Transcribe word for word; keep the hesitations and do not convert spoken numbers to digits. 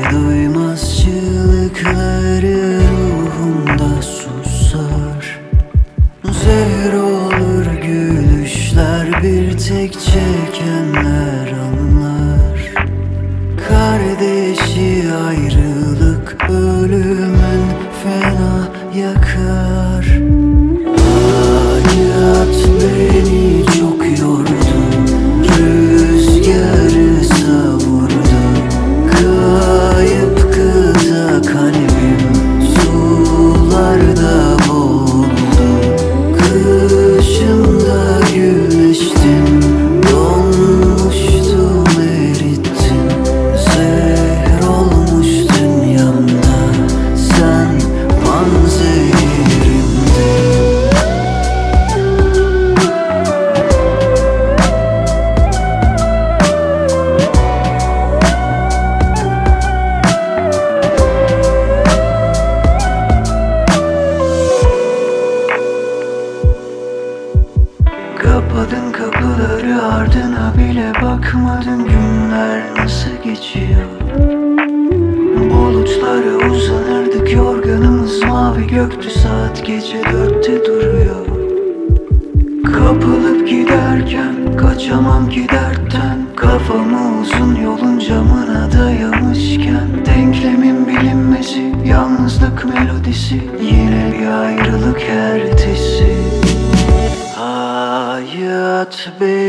duymaz çığlıkları ruhumda susar. Zehir olur gülüşler, bir tek çekenler anlar. Kardeşi ayrılık ölümün fena yakar. Hayat beni çok yordu, rüzgarı savurdu. Kayıp kıta kalbim sularda boğuldu. Kışımda güneştin, donmuştum erittin. Zehir olmuş dünyamda, sen panzehirimdin. Kapadın kapıları, ardına bile bakmadın. Günler nasıl geçiyor? Bulutlara uzanırdık, yorganımız mavi göktü. Saat gece dörtte duruyor. Kapılıp giderken kaçamam ki dertten. Kafamı uzun yolun camına dayamışken, denklemin bilinmezi, yalnızlık melodisi, yine bir ayrılık ertesi. Hayat beni